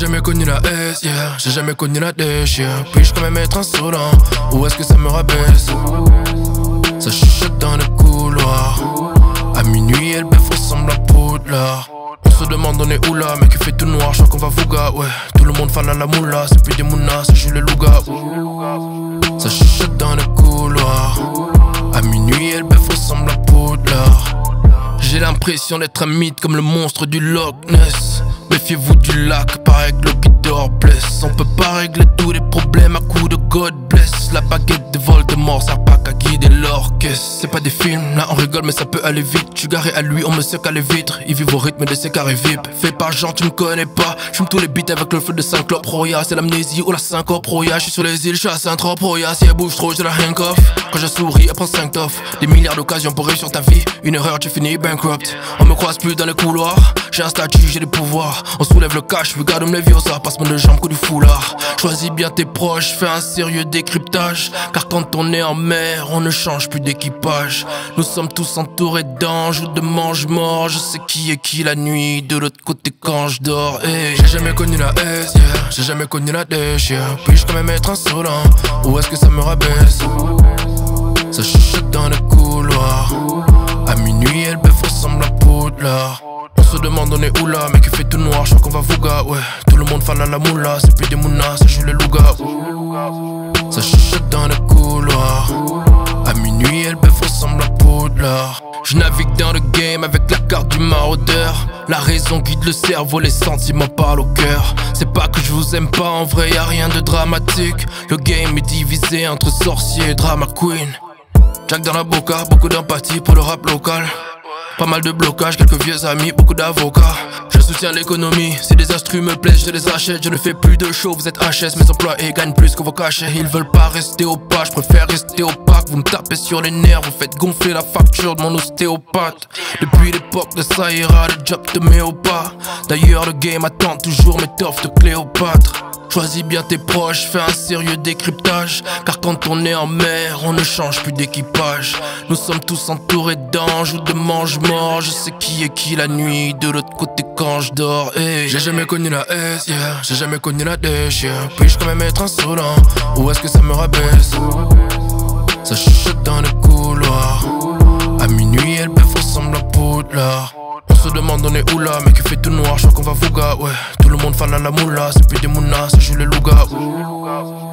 jamais connu la S, yeah. J'ai jamais connu la dèche, yeah. Puis-je quand même être insolent, ou est-ce que ça me rabaisse? Ça chuchote dans le couloir. À minuit, elle baffe ressemble à Poudlard. On se demande on est où là, mec il fait tout noir, je crois qu'on va vouga, ouais. Tout le monde fan à la moula, c'est plus des mounas, c'est juste le louga. Ça chuchote dans le couloir. À minuit, elle baffe ressemble à Poudlard. J'ai l'impression d'être un mythe comme le monstre du Loch Ness. Méfiez-vous du lac, pareil que l'eau qui dort blesse. On peut pas régler tous les problèmes à coups de God bless. La baguette de Voldemort sert pas qu'à guider l'orchestre. C'est pas des films, là on rigole mais ça peut aller vite. Tu garé à lui, on me seque à les vitres. Il vit au rythme de ses carrés VIP. Fais pas genre tu me connais pas. J'fume tous les beats avec le feu de Saint-Clope. Roya, c'est l'amnésie ou la syncope. Roya, j'suis sur les îles, j'suis à Saint-Trope. Roya, si elle bouge trop, je la handcuff. Quand je souris, elle prend 5 toffs. Des milliards d'occasions pour réussir ta vie. Une erreur, tu finis bankrupt. On me croise plus dans les couloirs. J'ai un statut, j'ai des pouvoirs. On soulève le cash, regarde me les vieux, ça passe de jambes que du foulard. Choisis bien tes proches, fais un sérieux décryptage. Car quand on est en mer, on ne change plus d'équipage. Nous sommes tous entourés d'anges ou de mange-morts. Je sais qui est qui la nuit, de l'autre côté quand je dors. Hey. J'ai jamais connu la S, yeah. J'ai jamais connu la dèche, yeah. Puis-je quand même être insolent, ou est-ce que ça me rabaisse? Ça chuchote dans le couloir. À minuit, elle baffe ressemble à Poudlard. On se demande on est où là, mec il fait tout noir, je crois qu'on va vouga, ouais. Tout le monde fan à la moula, c'est plus des mounas, c'est juste le louga. Ça chuchote dans le couloir. À minuit, elle baffe ressemble à Poudlard. Je navigue dans le game avec la carte du maraudeur. La raison guide le cerveau, les sentiments parlent au cœur. C'est pas que je vous aime pas, en vrai y'a rien de dramatique. Le game est divisé entre sorciers et drama queen. Jack dans la boca, beaucoup d'empathie pour le rap local. Pas mal de blocages, quelques vieux amis, beaucoup d'avocats. Je soutiens l'économie, si des instrus me plaisent, je les achète. Je ne fais plus de show, vous êtes HS, mes employés gagnent plus que vos cachets. Ils veulent pas rester opaques, je préfère rester opaque. Vous me tapez sur les nerfs, vous faites gonfler la facture de mon ostéopathe. Depuis l'époque de ça ira, le job te met au pas. D'ailleurs le game attend toujours mes toffes de Cléopâtre. Choisis bien tes proches, fais un sérieux décryptage. Car quand on est en mer, on ne change plus d'équipage. Nous sommes tous entourés d'anges ou de mange-morts. Je sais qui est qui la nuit, de l'autre côté quand je dors. Hey. J'ai jamais connu la S, yeah. J'ai jamais connu la dèche, yeah. Puis-je quand même être insolent, ou est-ce que ça me rabaisse? Ça chuchote dans le couloir. À minuit, elle baffe ressemble à Poudlard. On se demande on est où là, mec il fait tout noir, je crois qu'on va vouga, ouais. Tout le monde fan à la moula, c'est plus des mounas, c'est juste le louga.